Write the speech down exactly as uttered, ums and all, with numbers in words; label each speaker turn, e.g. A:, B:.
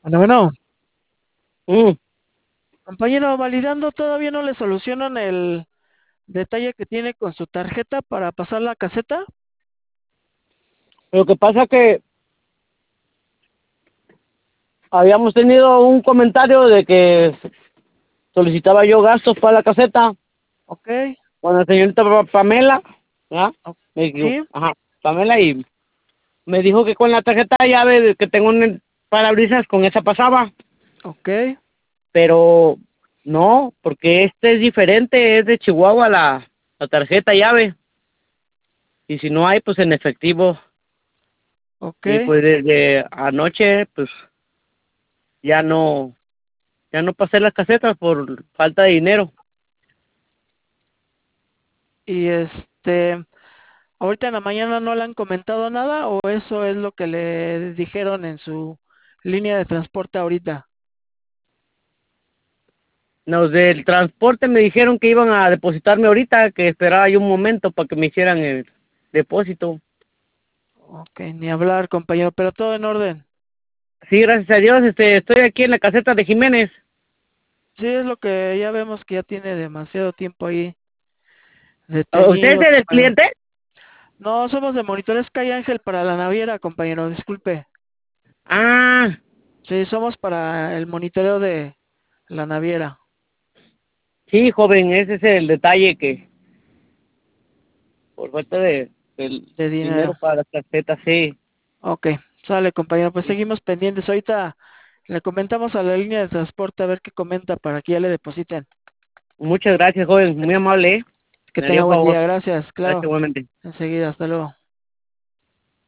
A: Bueno, bueno,
B: Mm,
A: compañero, validando, todavía no le solucionan el detalle que tiene con su tarjeta para pasar la caseta.
B: Lo que pasa que habíamos tenido un comentario de que solicitaba yo gastos para la caseta
A: Ok,
B: con la señorita Pa- Pamela, ¿ah?
A: o-
B: Me dijo,
A: sí,
B: ajá, Pamela, y me dijo que con la tarjeta llave de que tengo en el parabrisas, con esa pasaba,
A: ok.
B: pero no, porque este es diferente, es de Chihuahua la, la tarjeta llave, y si no hay, pues en efectivo,
A: Ok,
B: y pues desde anoche, pues ya no, ya no pasé las casetas por falta de dinero.
A: y este, ahorita en la mañana no le han comentado nada o eso es lo que le dijeron en su línea de transporte ahorita.
B: Los del transporte me dijeron que iban a depositarme ahorita, que esperaba yo un momento para que me hicieran el depósito.
A: Ok, ni hablar, compañero, pero todo en orden.
B: Sí, gracias a Dios, este, estoy aquí en la caseta de Jiménez.
A: Sí, es lo que ya vemos que ya tiene demasiado tiempo ahí
B: ¿A ¿Usted
A: detenido,
B: es el
A: compañero.
B: cliente?
A: No, somos de Monitores Calle Ángel para la naviera, compañero, disculpe.
B: Ah,
A: Sí, somos para el monitoreo de la naviera
B: sí, joven, ese es el detalle que por falta de del
A: de
B: dinero
A: dinero.
B: para las tarjetas, sí.
A: Ok, sale, compañero. Pues
B: Sí.
A: seguimos pendientes. Ahorita le comentamos a la línea de transporte a ver qué comenta para que ya le depositen.
B: Muchas gracias, joven, muy amable, ¿eh?
A: Que
B: Me haría
A: tenga
B: un
A: buen
B: favor.
A: día. Gracias.
B: Gracias
A: Claro.
B: igualmente.
A: Enseguida. Hasta luego.